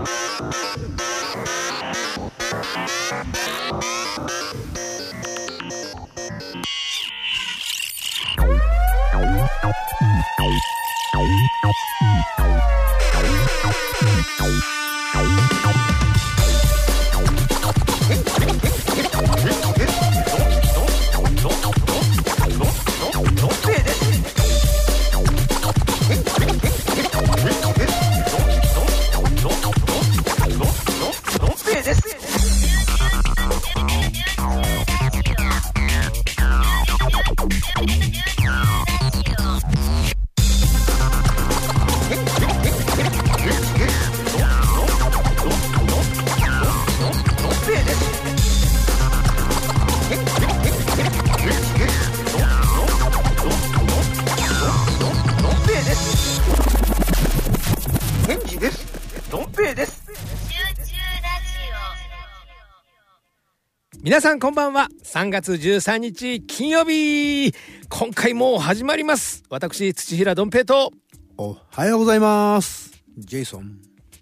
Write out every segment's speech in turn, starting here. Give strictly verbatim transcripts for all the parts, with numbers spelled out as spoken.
皆さんこんばんは。さんがつじゅうさんにち金曜日、今回も始まります。私土平どん平と、 おはようございます、ジェイソン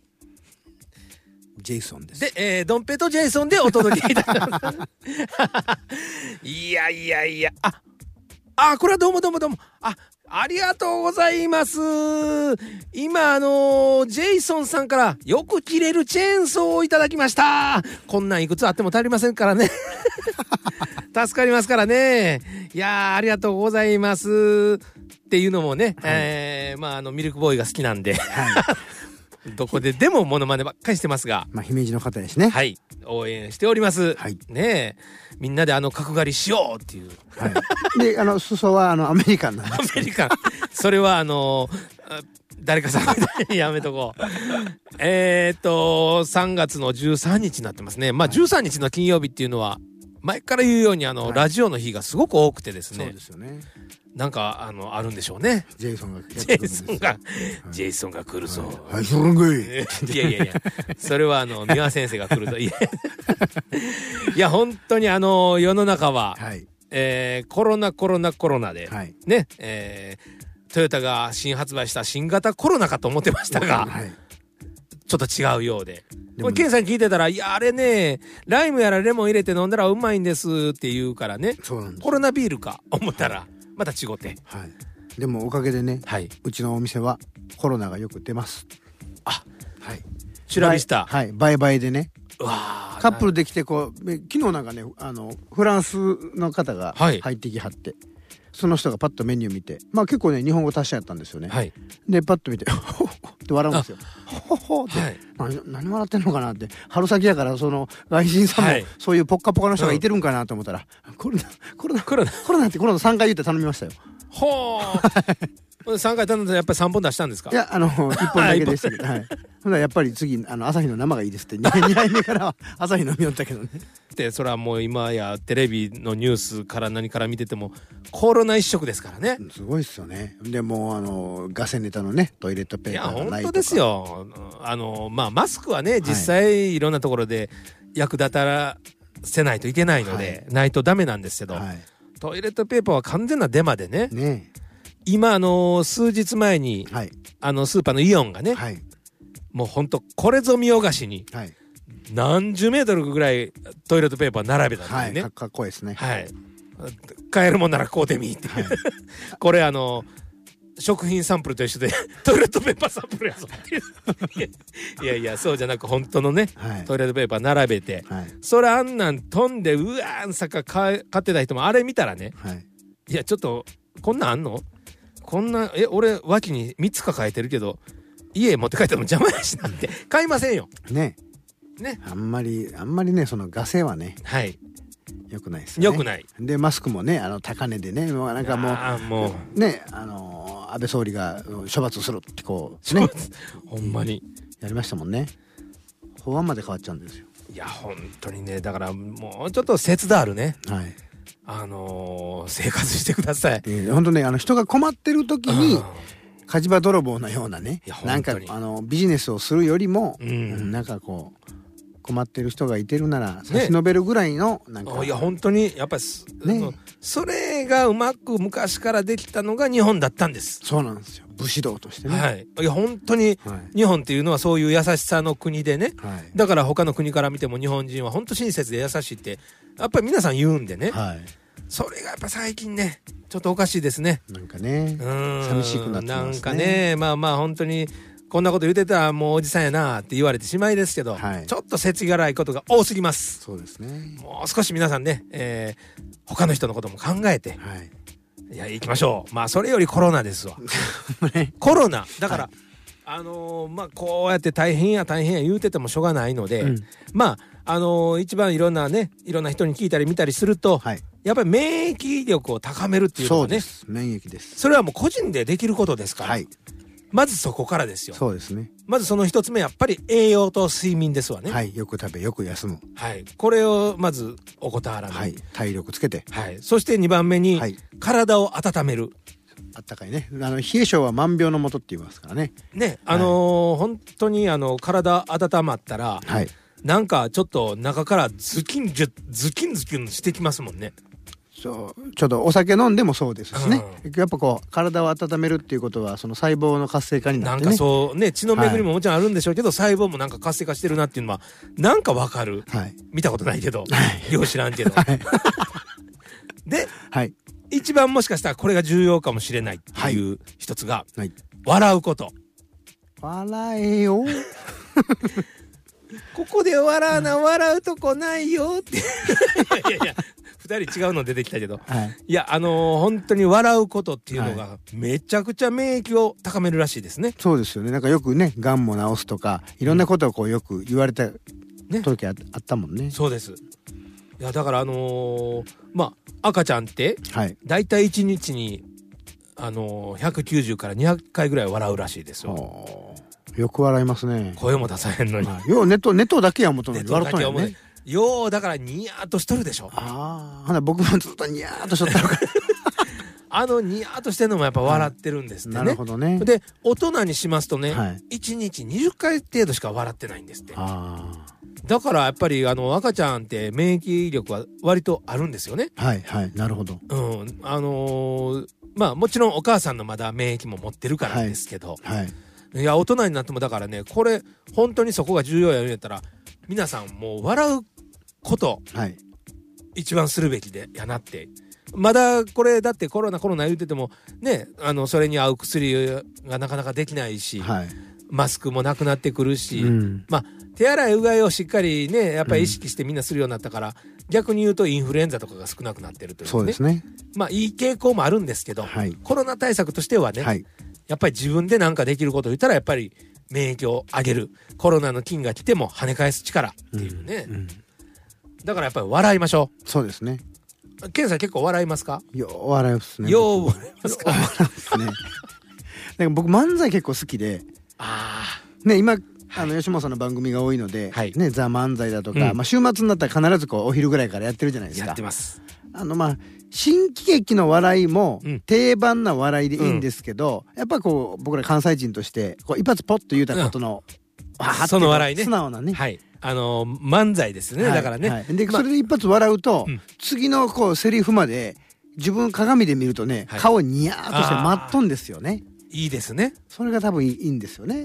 ジェイソンです。 で、えー、ドンペとジェイソンでお届けいたしますいやいやいや、ああこれはどうもどうもどうも、あありがとうございます。今あのー、ジェイソンさんからよく切れるチェーンソーをいただきました。こんなんいくつあっても足りませんからね助かりますからね。いやーありがとうございますっていうのもね、はい、えー、まああのミルクボーイが好きなんで、はいどこででもモノマネばっかりしてますが、 まあ姫路の方ですね。 はい、応援しております。 はい、 ねえ、みんなであの角刈りしようっていう。 はい。で、あの裾はあのアメリカンなんです。 アメリカン。それはあの誰かさんやめとこう。えっとさんがつのじゅうさんにちになってますね。まあじゅうさんにちの金曜日っていうのは前から言うようにあの、はい、ラジオの日がすごく多くてですね。 そうですよね。 なんかあのあるんでしょうね。 ジェイソンがジェイソンが、はい、ジェイソンが来るぞ。 はい、それがいい。 いやいやいや、それはあの三輪先生が来ると。いやいや本当にあの世の中は、はい、えー、コロナコロナコロナで、はい、ね、えー、トヨタが新発売した新型コロナかと思ってましたが、はい、ちょっと違うようで。これケンさんに聞いてたら、いやあれねライムやらレモン入れて飲んだらうまいんですって言うからね。 そうなんです。 コロナビールか思ったら。はい、また違って、 はい、でもおかげでね、はい、うちのお店はコロナがよく出ます。 あ、はい、チュラビスタ、 はい、倍々でね。 うわカップルできてこう昨日なんかねあのフランスの方が入ってきはって、はい、その人がパッとメニュー見て、まあ結構ね日本語達者やったんですよね。はい、でパッと見てほほって笑うんですよ。ほほって、はい、何, 何笑ってんのかなって。春先やからその外人さんもそういうポッカポカの人がいてるんかなと思ったら、うん、コロナコロナコロナコロナってコロナさんかい言って頼みましたよ。 ほーさんかい頼んでやっぱりさんぼん出したんですか。 いやあのいっぽんだけでしたけど、はい、ほんならやっぱり次あの朝日の生がいいですってにはいめからは朝日飲みよったけどね。 でそれはもう今やテレビのニュースから何から見ててもコロナ一色ですからね。 すごいっすよね。でもあのガセネタのねトイレットペーパーがないとか。 いや本当ですよ。あのまあマスクはね実際いろんなところで役立たせないといけないので、はい、ないとダメなんですけど、はい、トイレットペーパーは完全なデマでね。ね今あの数日前に、はい、あのスーパーのイオンがね、はい、もうほんとこれぞ見よがしに、はい、何十メートルぐらいトイレットペーパー並べたんでね、 はい、かっこいいですね。 はい、買えるもんなら買うてみって、はい、これあの食品サンプルと一緒でトイレットペーパーサンプルやぞっていういやいやそうじゃなく本当のね、はい、トイレットペーパー並べて、はい、それあんなん飛んでうわーんさか買ってた人もあれ見たらね、はい、いやちょっとこんなんあんのこんなえ俺脇にみっつ抱えてるけど家持って帰ったの邪魔やしなって買いませんよね。ねあんまりあんまりねそのガセはね、はいよくないですね。 よくない。 でマスクもねあの高値でねもうなんかもうあもうねあの安倍総理が処罰するってこうねほんまにやりましたもんね。法案まで変わっちゃうんですよ。 いや本当にねだからもうちょっと節度あるね。はい。あのー、生活してください。 えー、本当ねあの人が困ってる時に火事場泥棒のようなねなんかあのビジネスをするよりも、うん、なんかこう困ってる人がいてるなら差し伸べるぐらいのなんか、 ね、いや本当にやっぱり、ね、それがうまく昔からできたのが日本だったんです。 そうなんですよ、武士道としてね。 はい、いや本当に日本っていうのはそういう優しさの国でね、はい、だから他の国から見ても日本人は本当親切で優しいってやっぱり皆さん言うんでね、はい、それがやっぱ最近ねちょっとおかしいですね。 なんかね、うん寂しくなってますね。 なんかね、まあまあ本当にこんなこと言ってたらもうおじさんやなって言われてしまいですけど、はい、ちょっと世知辛いことが多すぎます。 そうですね。 もう少し皆さんね、えー、他の人のことも考えて、はい、いや行きましょう。まあそれよりコロナですわ。コロナだから、はい、あのー、まあこうやって大変や大変や言うててもしょうがないので、うん、まああのー、一番いろんなねいろんな人に聞いたり見たりすると、はい、やっぱり免疫力を高めるっていうのがね、 そうです、免疫です。 それはもう個人でできることですから。はい、まずそこからですよ。 そうですね。 まずその一つ目やっぱり栄養と睡眠ですわね。 はい、よく食べよく休む。 はい、これをまず怠らない。 はい、体力つけて。 はい、そしてにばんめに、はい、体を温める。 あったかいね。あの冷え性は万病のもとって言いますからね。 ね、あのーはい、本当にあの体温まったら、はい、なんかちょっと中からズキンズキンズキンしてきますもんね。 そうちょっとお酒飲んでもそうですしね、うん、やっぱこう体を温めるっていうことはその細胞の活性化になってね、 なんかそうね血の巡りももちろんあるんでしょうけど、はい、細胞もなんか活性化してるなっていうのはなんかわかる、はい、見たことないけど、はい、よう知らんけど、はい、で、はい、一番もしかしたらこれが重要かもしれないっていう一つが、はい、笑うこと。 笑えよここで笑うな、笑うとこないよっていやいやいやふたり違うの出てきたけど、はい、いやあのー、本当に笑うことっていうのがめちゃくちゃ免疫を高めるらしいですね。 そうですよね。なんかよくねがんも治すとかいろんなことをこうよく言われた時 あ,、ね、あったもんね。 そうです。いやだからあのー、まあ赤ちゃんってだいたいいちにちに、あのー、ひゃくきゅうじゅうからにひゃっかいぐらい笑うらしいですよ。 よく笑いますね。 声も出さへんのに、 はい、ようネットネットだけやもとのに笑うとんやね。 ようだからニヤーっとしとるでしょ。 ああ、ほな僕もずっとニヤーっとしとったのかあのニヤーっとしてるのもやっぱ笑ってるんですってね、はい、なるほどね。 で大人にしますとね、はい、いちにちにじゅっかい程度しか笑ってないんですって。あだからやっぱりあの赤ちゃんって免疫力は割とあるんですよね。 はいはい、なるほど。 うんあのー、まあもちろんお母さんのまだ免疫も持ってるからですけど、はい、はい、いや大人になってもだからねこれ本当にそこが重要やんやったら皆さんもう笑うこと、はい、一番するべきでやなって。まだこれだってコロナコロナ言うててもねあのそれに合う薬がなかなかできないし、はい、マスクもなくなってくるし、うん、まあ手洗いうがいをしっかりねやっぱり意識してみんなするようになったから、うん、逆に言うとインフルエンザとかが少なくなってるというね。 そうですね。 まあいい傾向もあるんですけど、はい、コロナ対策としてはね、はい、やっぱり自分で何かできることを言ったらやっぱり免疫を上げる。コロナの菌が来ても跳ね返す力っていうね、うんうん、だからやっぱり笑いましょう。そうですね。 ケンさん結構笑いますか？ よう笑いますね。 よう笑いますか？ 笑いますね。なんか僕漫才結構好きで、あね今あの吉本さんの番組が多いので、はい、ねザ漫才だとか、うん、まあ週末になったら必ずこうお昼ぐらいからやってるじゃないですか。 やってます。あのまあ新喜劇の笑いも定番な笑いでいいんですけど、うん、やっぱこう僕ら関西人としてこう一発ポッと言うたことの、 うん、その笑いね、 素直なね、 はい、あのー、漫才ですね、はい、だからね、はい、 で、ま、それで一発笑うと、うん、次のこうセリフまで自分鏡で見るとね、はい、顔ニヤーっとして待っとんですよね。 いいですね。 それが多分いいんですよね。 うん。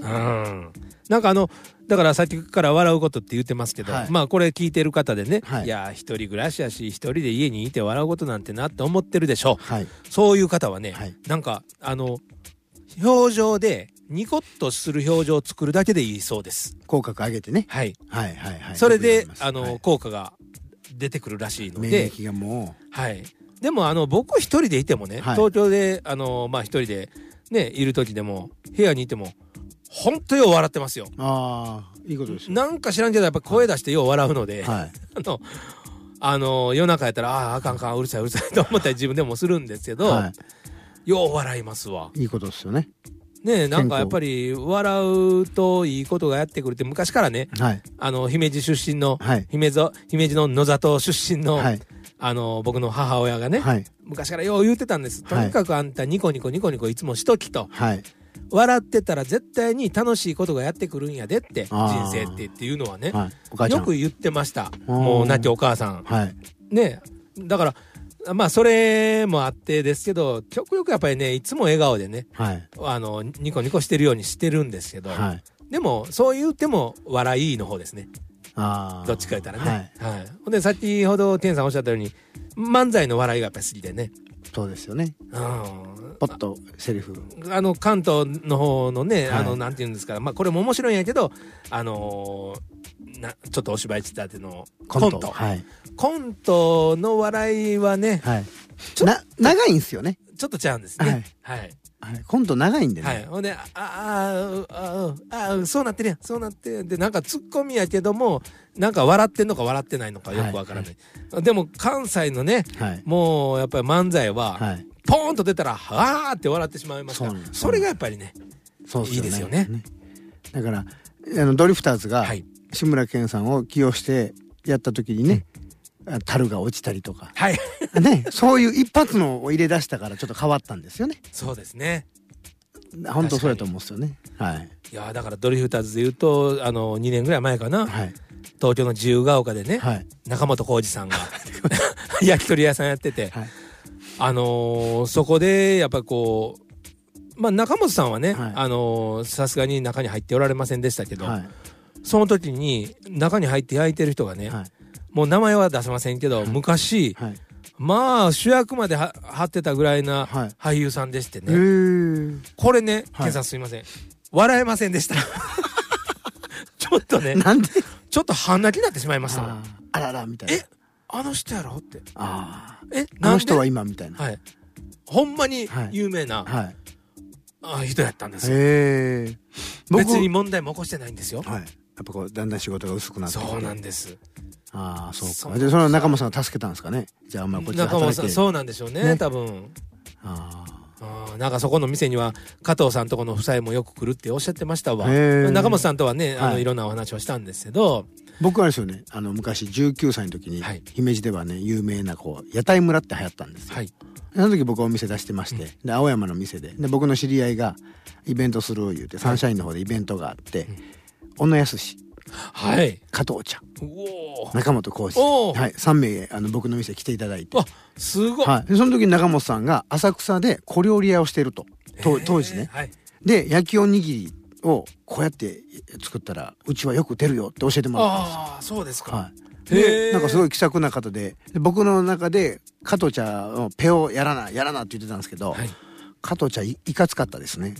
なんかあのだからさっきから笑うことって言ってますけど、はい、まあこれ聞いてる方でね、はい、いや一人暮らしやし一人で家にいて笑うことなんてなって思ってるでしょう、はい、そういう方はね、はい、なんかあの表情でニコッとする表情を作るだけでいいそうです。 口角上げてね、 はい、 はいはいはい、 それであの、はい、効果が出てくるらしいので、 免疫がもう、 はい、でもあの僕一人でいてもね、はい、東京であのまあ一人でねいる時でも部屋にいても本当よう笑ってますよ。 ああ、いいことですよ。 なんか知らんけどやっぱ声出してよう笑うので、はい、あのあの夜中やったらあああかんあかんうるさいうるさいと思ったり自分でもするんですけど、はい、よう笑いますわ。 いいことですよね。 ねえ、なんかやっぱり笑うといいことがやってくるって昔からね、はい、あの姫路出身の、はい、姫路姫路の野里出身の、はい、あの僕の母親がね、はい、昔からよう言うてたんです。とにかくあんたニコニコニコニコいつもしときと、はい、 笑ってたら絶対に楽しいことがやってくるんやでって人生ってっていうのはね、はい、よく言ってました。もう亡きお母さん、はい、ね。だからまあそれもあってですけど、極力やっぱりねいつも笑顔でね、はい、あのニコニコしてるようにしてるんですけど、はい、でもそう言っても笑いの方ですね。あどっちか言ったらね、はいはい、ほんで先ほど天さんおっしゃったように漫才の笑いがやっぱり好きでね。 そうですよね。うんポッとセリフあの関東の方のね、はい、あのなんていうんですか、まあこれも面白いんやけど、あのー、なちょっとお芝居仕立てのコントコント、はい、コントの笑いはね、はい、 ちょな長いんですよね。 ちょっとちゃうんですね。はい、はいはい、コント長いんでね。 はい、ほんであああああそうなってるやんそうなってるやんで、なんかツッコミやけどもなんか笑ってんのか笑ってないのかよくわからない、はいはい、でも関西のね、はい、もうやっぱり漫才は、はいポーンと出たらはーって笑ってしまいますから、 そ, それがやっぱりねそうですよね、いいですよね。 だからあのドリフターズが志村けんさんを起用してやった時にね、うん、樽が落ちたりとか、はいね、そういう一発のを入れ出したからちょっと変わったんですよね。 そうですね、 本当そうやと思うんですよね。はい、 いやだからドリフターズでいうとあのにねんぐらい前かな、はい、東京の自由が丘でね、はい、中本浩二さんが焼き鳥屋さんやってて、はいあのー、そこでやっぱりこう、まあ、中本さんはね、はい、あのー、さすがに中に入っておられませんでしたけど、はい、その時に中に入って焼いてる人がね、はい、もう名前は出せませんけど、はい、昔、はい、まあ主役までは張ってたぐらいな俳優さんでしてね、はい、これね、ケンさんすいません、笑えませんでしたちょっとねなんでちょっと半泣きになってしまいました。 あ, あららみたいな、 えあの人やろって、 あえあの人は今みたいな、はい、 ほんまに有名な、はい、あ人やったんですよ。 へ別に問題も起こしてないんですよ。 はい、やっぱこうだんだん仕事が薄くなってきて。 そうなんです。 ああそうか。でその中本さんが助けたんですかね。じゃああんまりこっちで働いて。 中本さんそうなんでしょうね、ね多分。ああなんかそこの店には加藤さんとこの夫妻もよく来るっておっしゃってましたわ。中本さんとはねあの、はい、いろんなお話をしたんですけど、 僕はですよね、あの昔じゅうきゅうさいの時に、はい、姫路ではね有名なこう屋台村って流行ったんですよ、はい、その時僕はお店出してまして、うん、で青山の店でで僕の知り合いがイベントする言うて、サンシャインの方でイベントがあって、うん、小野康はい、加藤茶、中本浩二、はい、さんめいあの僕の店来ていただいて、 あすごい、 はい、でその時に中本さんが浅草で小料理屋をしていると、当時ね、はい、で焼きおにぎりをこうやって作ったらうちはよく出るよって教えてもらったんですよ。 ああそうですか、 はい、でなんかすごい気さくな方 で, で僕の中で加藤茶のペをやらなやらなって言ってたんですけど、はい、加藤茶 い, いかつかったですね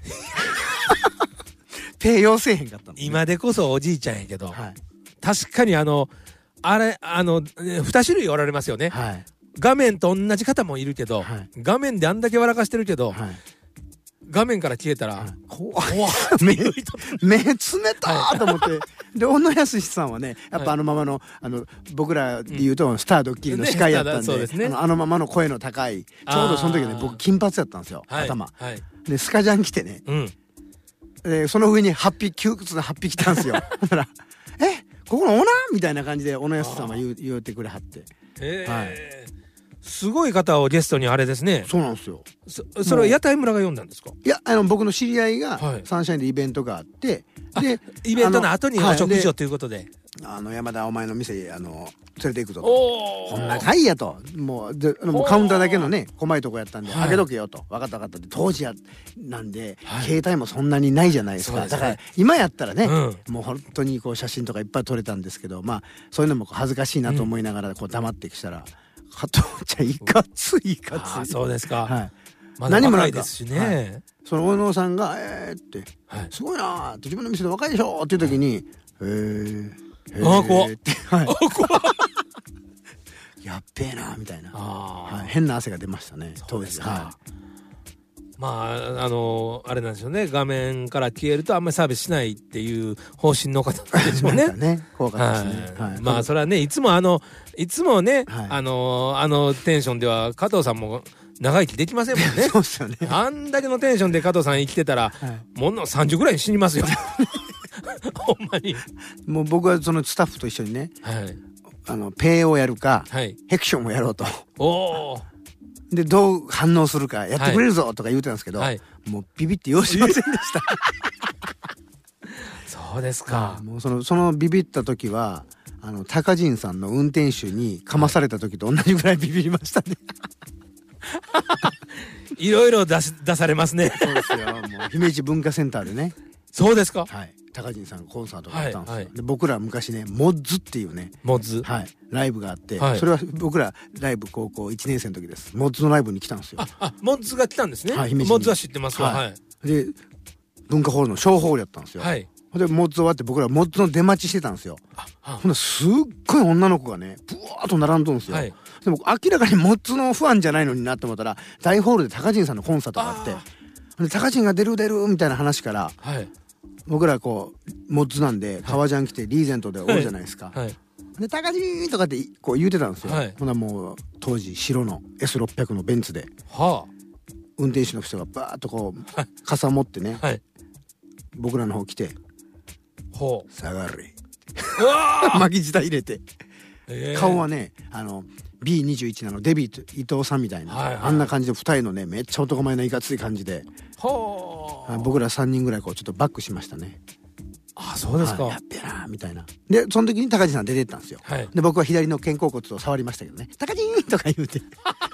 ペ要せえへんかったの、ね、 今でこそおじいちゃんやけど、はい、確かにあのあれあのに種類おられますよね、はい、画面と同じ方もいるけど、はい、画面であんだけ笑かしてるけど、はい、画面から消えたら、はい、 怖い目目冷たーと思って、はい、で小野康さんはねやっぱあのままの、あの僕らで言うとスタードッキリの司会やったんで、ね、あの、あのままの声の高い、ちょうどその時ね僕金髪やったんですよ、はい、頭、はい、でスカジャン着てね、うん、でその上にはっぴき窮屈なはっぴきたんですよだからえここのオーナーみたいな感じで小野康さんは 言, 言うてくれはって、 へー、はい、すごい方をゲストにあれですね。 そうなんですよ。 そ, それは屋台村が呼んだんですか？ いやあの僕の知り合いがサンシャインでイベントがあって、 はい、でイベントの後にお食事をということで、 あの山田お前の店あの連れて行くぞと、こんなかいやと、もうでもうカウンターだけのね細いとこやったんで、はい、開けとけよと、分かった分かったって、当時やなんで、はい、携帯もそんなにないじゃないですか、ですね、だから今やったらね、うん、もう本当にこう写真とかいっぱい撮れたんですけど、まあそういうのも恥ずかしいなと思いながらこう黙ってきたら、加藤茶いかついいかつい、 あそうですか、 はい、 まだ若いですしね、はい、 その大野さんがえーって、はい、すごいなーって、自分の店で若いでしょっていう時に、はい、えーへあ怖っ、 はい、やっべえなみたいな、はい、変な汗が出ましたね当時。はい、 まああのあれなんでしょうね、画面から消えるとあんまりサービスしないっていう方針の方でしょうね。 ね怖かったですね、 はいはい、まあそれはねいつもあのいつもね、はい、あのあのテンションでは加藤さんも長生きできませんもんね。 そうですよね。 あんだけのテンションで加藤さん生きてたら、はい、ものさんじゅうぐらい死にますよほんまに。 もう僕はそのスタッフと一緒にね、はい、あのペイをやるか、はい、ヘクションをやろうと。おーでどう反応するかやってくれるぞとか言うてたんですけど、はい、 もうビビってよしませんでしたそうですか。 もうそのそのビビった時はあの高陣さんの運転手にかまされた時と同じぐらいビビりましたねいろいろ出し出されますねそうですよ。もう姫路文化センターでね。 そうですか。 はい。高陣さんコンサートがあったんですよ、 はいはい、 で僕ら昔ねモッズっていうねモッズ、 はい、ライブがあって、 はい、 それは僕らライブ高校いちねん生の時です。モッズのライブに来たんですよ。 ああモッズが来たんですね、 はい、 モッズは知ってますわ、はいはい、で文化ホールの小ホールやったんですよ、はい、でモッズ終わって僕らモッズの出待ちしてたんですよ。ほんですっごい女の子がねブワーッと並んどんですよ、はい、でも明らかにモッズのファンじゃないのになって思ったら大ホールで高陣さんのコンサートがあってで高陣が出る出るみたいな話から、はい、僕らこうモッズなんで革ジャン着てリーゼントでおるじゃないですか、はいはい、で高陣とかってこう言うてたんですよ、はい、ほなもう当時白の エスろっぴゃく のベンツで、はあ、運転手の人がバーッとこう、はい、傘持ってね、はい、僕らの方来てほう下がれ巻き舌入れて、えー、顔はねあの ビーにじゅういち なのデビー伊藤さんみたいな、はいはい、あんな感じで二重のねめっちゃ男前ないかつい感じで僕らさんにんぐらいこうちょっとバックしましたね。 あそうですか。 やっべなみたいな。でその時に高地さん出てったんですよ、はい、で僕は左の肩甲骨を触りましたけどね高地ーとか言うて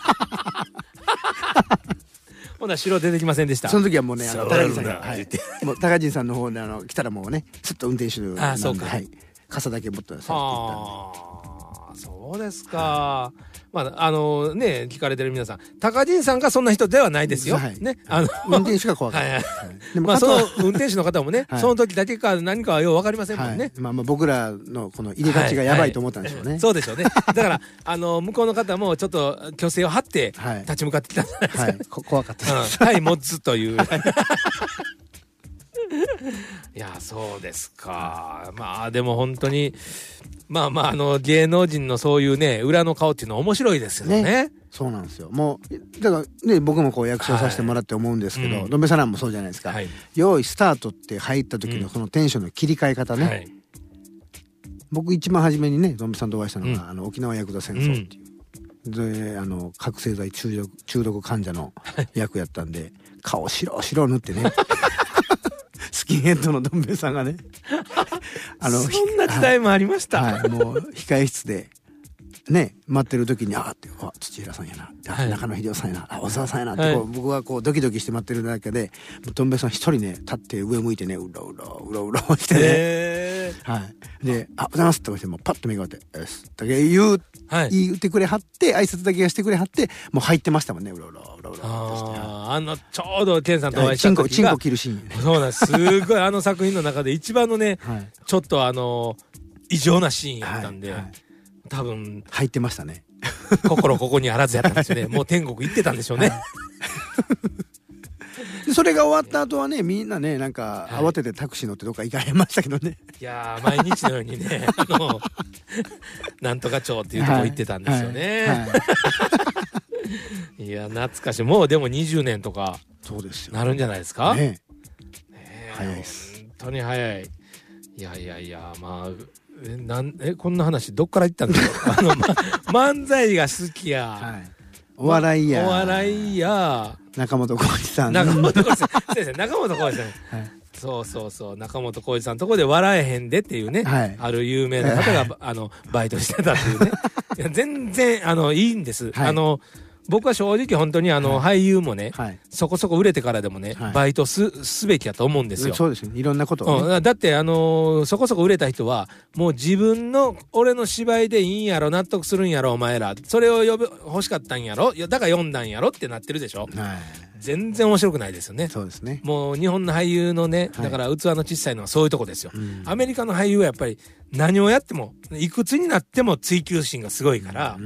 ほな白出てきませんでした。 その時はもうねあの高地さんが、はい、もう高地さんの方であの来たらもうねずっと運転手なんで、あそうか、はい、傘だけ持ってさって言ったんで。 そうですか、はい、まああのね聞かれてる皆さん高陣さんがそんな人ではないですよ、はい、ねあの運転手が怖かった、はいはい、 でもまあその運転手の方もね、はい、その時だけか何かはよう分かりませんもんね、はい、 まあまあ僕らのこの入れがちがやばいと思ったんでしょうね、はいはい、 そうでしょうねだからあの向こうの方もちょっと虚勢を張って立ち向かってきたんじゃないですか、 はいはい、怖かったです、 うん、はいモッズといういやそうですか。まあでも本当にまあまああの芸能人のそういうね裏の顔っていうのは面白いですよ ね, ねそうなんですよ。もうだからね僕もこう役者させてもらって思うんですけど、はい、どんべさんもそうじゃないですか、はい、用意スタートって入った時のそのテンションの切り替え方ね、はい、僕一番初めにねどんべさんとお会いしたのが、うん、あの沖縄ヤクザ戦争っていう、うん、であの覚醒剤中毒中毒患者の役やったんで顔白白塗ってねスキンヘッドのどん兵衛さんがねあのそんな時代もありました、 はいはい、もう控え室でね待ってる時にあってあ土浦さんやな、はい、中野秀夫さんやなあ小沢さんやなってこう、はい、僕はこうドキドキして待ってるだけでどん兵衛さん一人ね立って上向いてねうろうろうろうろしてね、はい、であおはようございますって言ってもパッと目が合ってよしだけ言う、はい、言ってくれはって挨拶だけがしてくれはってもう入ってましたもんねうろうろうろうろああのちょうど健さんとお会いした時が、はい、 チンコ切るシーンそうなんですすごいあの作品の中で一番のね、はい、ちょっとあの異常なシーンやったんで、はいはい、多分入ってましたね心ここにあらずやったんですよねもう天国行ってたんでしょうね、はいそれが終わった後はねみんなねなんか慌ててタクシー乗ってどっか行かれましたけどね、はい、 いや毎日のようにねあのなんとか町っていうとこ行ってたんですよね、はいはいはい、いや懐かしい。もうでもにじゅうねんとかそうですよなるんじゃないですか、ねね、 早いです本当に早い。いやいやいやまあえなんえこんな話どっから行ったんですかあの、ま、漫才が好きや、はい、 お笑いやお笑いや中本浩二さん中本浩二さん先生中本浩二さん、はい、そうそうそう中本浩二さんのとこで笑えへんでっていうね、はい、ある有名な方が、はい、あのバイトしてたっていうねいや全然あのいいんです、はい、あの僕は正直本当にあの、はい、俳優もね、はい、そこそこ売れてからでもね、はい、バイトすすべきやと思うんですよ。 そうですね。いろんなことを、ねうん、だってあのー、そこそこ売れた人はもう自分の俺の芝居でいいんやろ納得するんやろお前らそれを呼ぶ欲しかったんやろだから読んだんやろってなってるでしょ、はい、全然面白くないですよね。 そうですね。 もう日本の俳優のねだから器の小さいのはそういうとこですよ、はい、アメリカの俳優はやっぱり何をやってもいくつになっても追求心がすごいから、うん、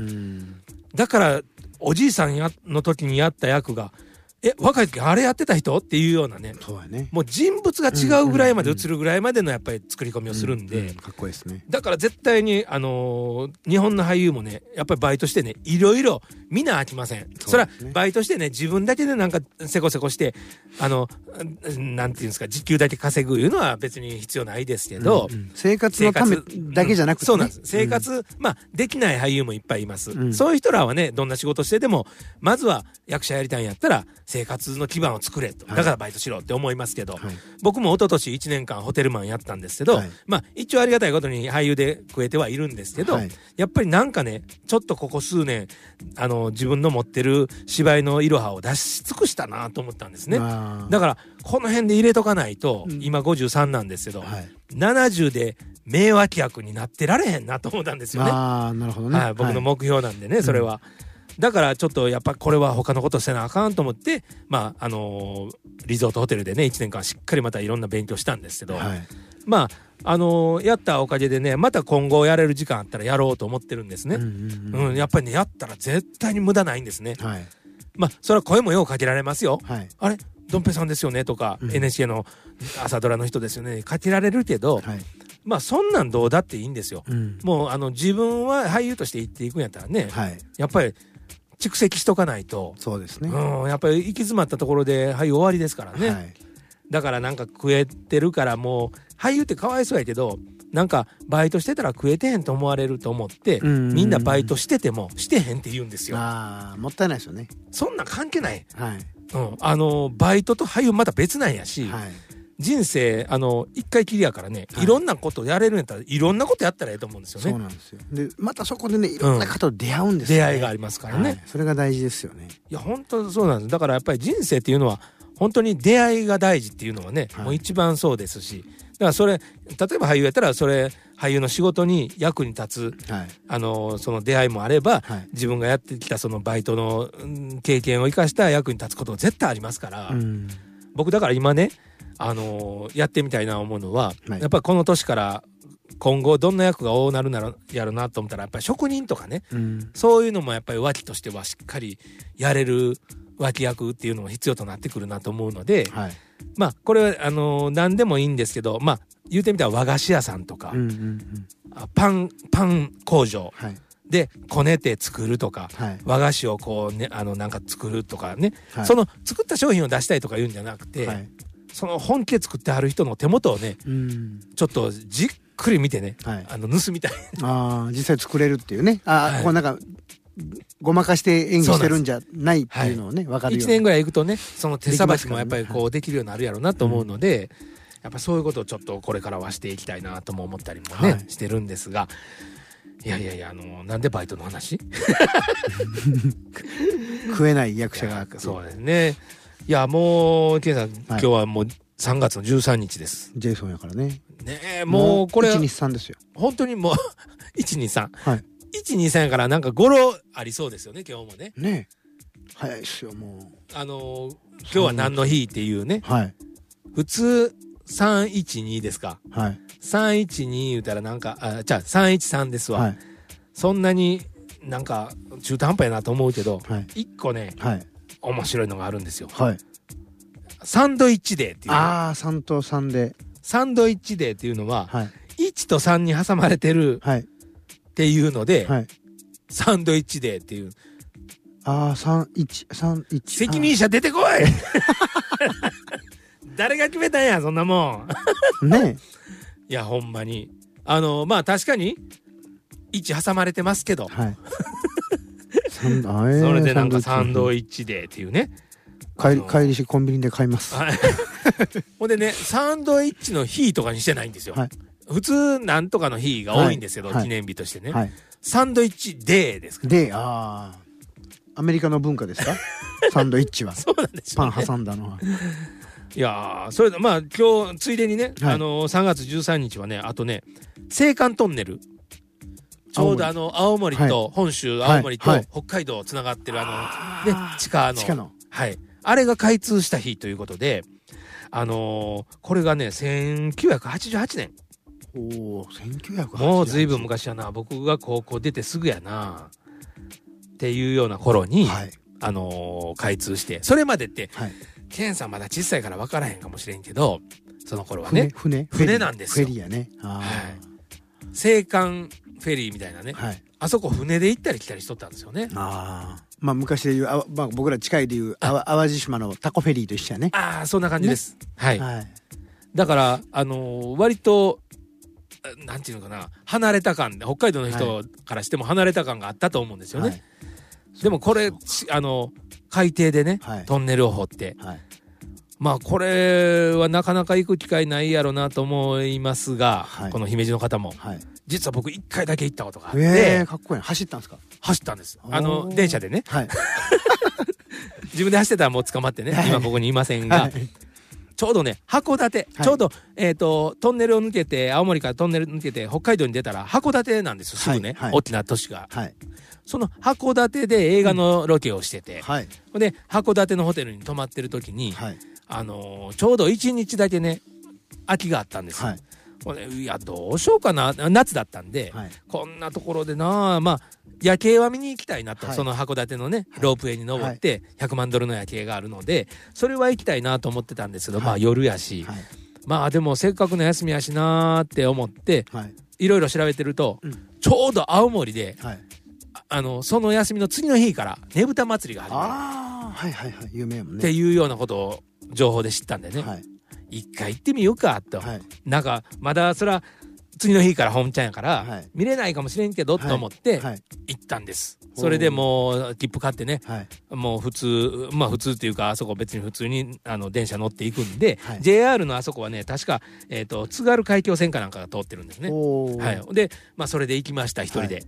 だからおじいさんやの時にやった役がえ若い時あれやってた人っていうようなね、 そうやね、 もう人物が違うぐらいまで映るぐらいまでのやっぱり作り込みをするんで、うんうん、 かっこいいですね。 だから絶対に、あのー、日本の俳優もねやっぱりバイトしてねいろいろみんな飽きません。 そ, ね、それはバイトしてね自分だけでなんかせこせこしてあのなんていうんですか時給だけ稼ぐいうのは別に必要ないですけど、うんうん、 生活のためだけじゃなくて、ね、 そうなんです。生活、うん、まあできない俳優もいっぱいいます、うん、そういう人らはねどんな仕事してでもまずは役者やりたいんやったら生活の基盤を作れと、だからバイトしろって思いますけど、はい、僕も一昨年いちねんかんホテルマンやったんですけど、はい、まあ一応ありがたいことに俳優で食えてはいるんですけど、はい、やっぱりなんかねちょっとここ数年あの自分の持ってる芝居のいろはを出し尽くしたなと思ったんですね。だからこの辺で入れとかないと、うん、今ごじゅうさんなんですけど、はい、ななじゅうで名脇役になってられへんなと思ったんですよね。 あー、なるほどね、 はい、僕の目標なんでね、それは、うん、だからちょっとやっぱこれは他のことせなあかんと思って、まああのー、リゾートホテルでねいちねんかんしっかりまたいろんな勉強したんですけど、はい、まああのー、やったおかげでねまた今後やれる時間あったらやろうと思ってるんですね、うんうんうんうん、やっぱりねやったら絶対に無駄ないんですね、はい、まあそれは声もようかけられますよ、はい、あれドンペさんですよねとか、うん、エヌエイチケー の朝ドラの人ですよねかけられるけど、はい、まあそんなんどうだっていいんですよ、うん、もうあの自分は俳優として生きていくんやったらね、はい、やっぱり蓄積しとかないと、 そうですね、 うん、やっぱり行き詰まったところで俳優終わりですからね、はい、だからなんか食えてるからもう俳優ってかわいそうやけどなんかバイトしてたら食えてへんと思われると思ってみんなバイトしててもしてへんって言うんですよ。 あー、もったいないですよね。 そんな関係ない、 はい、 うん、あのバイトと俳優また別なんやし、はい、人生あの一回きりやからね、はい、いろんなことやれるんやったらいろんなことやったらいいと思うんですよね。 そうなんですよ。でまたそこでねいろんな方と出会うんですよね、 うん、出会いがありますからね、はい、 それが大事ですよね。 いや本当そうなんです。だからやっぱり人生っていうのは本当に出会いが大事っていうのはね、はい、もう一番そうですし、だからそれ例えば俳優やったらそれ俳優の仕事に役に立つ、はい、あのその出会いもあれば、はい、自分がやってきたそのバイトの、うん、経験を生かした役に立つことが絶対ありますから、うん、僕だから今ね、あのー、やってみたいな思うのは、はい、やっぱりこの年から今後どんな役が多なるならやるなと思ったらやっぱり職人とかね、うん、そういうのもやっぱり脇としてはしっかりやれる脇役っていうのも必要となってくるなと思うので、はい、まあこれはあのー、何でもいいんですけど、まあ言うてみたら和菓子屋さんとか、うんうんうん、パンパン工場、はい、でこねて作るとか、はい、和菓子をこうねあのなんか作るとかね、はい、その作った商品を出したいとか言うんじゃなくて、はい、その本気で作ってはる人の手元をね、うん、ちょっとじっくり見てね、はい、あの盗みたいあ実際作れるっていうね、あ、はい、こうなんかごまかして演技してるんじゃないっていうのをね、分かるようにいちねんぐらい行くとねその手さばきもやっぱりこうできるようになるやろうなと思うので、うん、やっぱそういうことをちょっとこれからはしていきたいなとも思ったりもね、はい、してるんですが、いやいやいやあのなんでバイトの話食えない役者がそうですね。いやもうケンさん、はい、今日はもうさんがつのじゅうさんにちです。 ジェイソンやからね。 ねえもうこれいちにさんですよ。 本当にもういちにさん、はい、いちにさんやからなんか語呂ありそうですよね今日もね。 ねえ早いですよもう。 あの今日は何の日っていうね。はい。普通さんいちにですか。はい。さんいちに言うたらなんかあじゃあさんいちさんですわ。はい。そんなになんか中途半端やなと思うけど、はい、いっこね、はい、面白いのがあるんですよ。はい。サンドイッチデーっていう。 ああさんとさんで。 サンドイッチデーっていうのは、はい、いちとさんに挟まれてる、はい、っていうので、はい、サンドイッチデーっていう。 ああさんいちさんいち。 責任者出てこい。誰が決めたんやそんなもん。ねえ。いやほんまにあのまあ確かにいち挟まれてますけど、はい、それでなんかサンドイッチデーっていうね。 帰り帰りしコンビニで買います。 はい、ほんでねサンドイッチの日とかにしてないんですよ。はい、普通なんとかの日が多いんですけど、はい、記念日としてね、はい、サンドイッチデーですから。 デーああアメリカの文化ですか。サンドイッチは。そうなんでしょうね。パン挟んだのは。 いやーそれでまあ今日ついでにね、はい、あのー、さんがつじゅうさんにちはねあとね青函トンネルちょうどあの青森と、はい、本州青森と北海道つながってるあの、ね、地下の、地下のはいあれが開通した日ということであのー、これがねせんきゅうひゃくはちじゅうはちねん。 おおせんきゅうひゃくはちじゅうはちもうずいぶん昔やな。僕が高校出てすぐやなっていうような頃に、はい、あのー、開通してそれまでって、はいケンさんまだ小さいから分からへんかもしれんけどその頃はね船船船なんですよ。 フェリーやね。 はい、青函フェリーみたいなね、はい、あそこ船で行ったり来たりしとったんですよね。 あまあ昔でいうあ、まあ、僕ら近いでいう淡路島のタコフェリーと一緒やね。 ああそんな感じです、ね、はい、はい、だからあのー、割となんていうのかな離れた感で北海道の人からしても離れた感があったと思うんですよね、はい、でもこれあの海底でね、はい、トンネルを掘って、はい、まあこれはなかなか行く機会ないやろなと思いますが、はい、この姫路の方も、はい、実は僕一回だけ行ったことがあって、 えー、かっこいい。走ったんですか？ 走ったんです。あの電車でね、はい、自分で走ってたらもう捕まってね、はい、今ここにいませんが、はい、ちょうどね函館、はい、ちょうど、えーと、トンネルを抜けて、青森からトンネル抜けて北海道に出たら函館なんですよ、すぐね、はいはい、大きな都市が、はい、その函館で映画のロケをしてて、うん、はい、で函館のホテルに泊まってる時に、はい、あのー、ちょうどいちにちだけね空きがあったんですよ、はい、これいやどうしようかな、夏だったんで、はい、こんなところでな、まあ夜景は見に行きたいなと、はい、その函館のねロープウェイに登ってひゃくまんドルの夜景があるので、それは行きたいなと思ってたんですけど、はい、まあ夜やし、はい、まあでもせっかくの休みやしなって思って、はい、いろいろ調べてると、うん、ちょうど青森で、はい、あのその休みの次の日からねぶた祭りが始まる、 あ、はいはいはい、有名もんねっていうようなことを情報で知ったんでね、はい、一回行ってみようかと、はい、なんかまだそら次の日から本ちゃんやから、はい、見れないかもしれんけど、はい、と思って行ったんです、はい、それでもう切符買ってね、はい、もう普通まあ普通っていうか、あそこ別に普通にあの電車乗っていくんで、はい、ジェイアール のあそこはね確か、えーと、津軽海峡線かなんかが通ってるんですね、はい、で、まあ、それで行きました一人で、はい、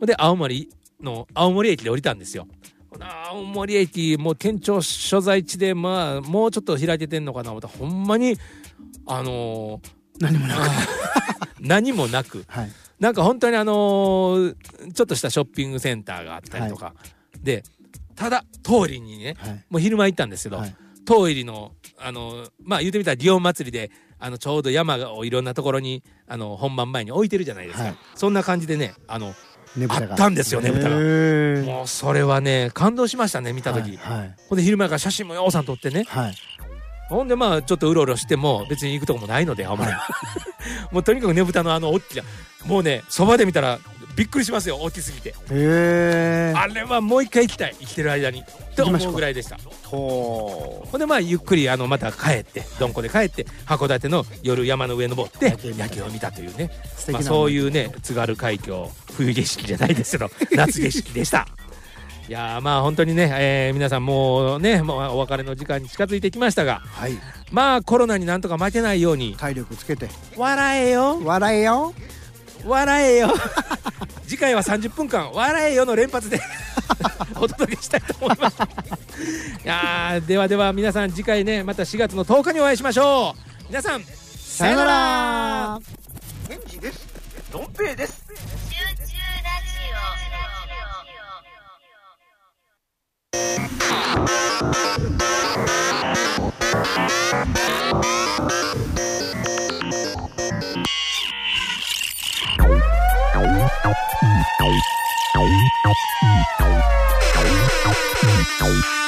で青森の青森駅で降りたんですよ。青森駅もう県庁所在地で、まあもうちょっと開けてんのかな思ったら、ほんまにあのー、 何もなく何もなく、はい、なんか本当にあのー、ちょっとしたショッピングセンターがあったりとか、はい、でただ通りにね、はい、もう昼間行ったんですけど、はい、通りのあのー、まあ言うてみたら祇園祭りであのちょうど山をいろんなところにあの本番前に置いてるじゃないですか、はい、そんな感じでねあのあったんですよ、ねぶたが。もうそれはね感動しましたね見た時、はいはい、ほんで昼間から写真もようさん撮ってね、はい、ほんでまあちょっとうろうろしても別に行くとこもないので、あんまりもうとにかくねぶたのあの大きな、もうねそばで見たらびっくりしますよ、大きすぎて。へー、あれはもう一回行きたい、生きてる間にと思うぐらいでした。ほんでまあゆっくりあのまた帰ってどんこで帰って函館の夜山の上登って夜景を見たというね、まあ、そういうね津軽海峡冬景色じゃないですけど夏景色でした。いやーまあ本当にね、えー、皆さんもうねもうお別れの時間に近づいてきましたが、はい、まあコロナになんとか負けないように体力つけて笑えよ笑えよ笑えよ次回はさんじゅっぷんかん笑えよの連発でお届けしたいと思いますいやーではでは皆さん次回ねまたしがつのとおかにお会いしましょう。皆さんさよなら。 ケンジです。 ドンペイです。 集中ラジオ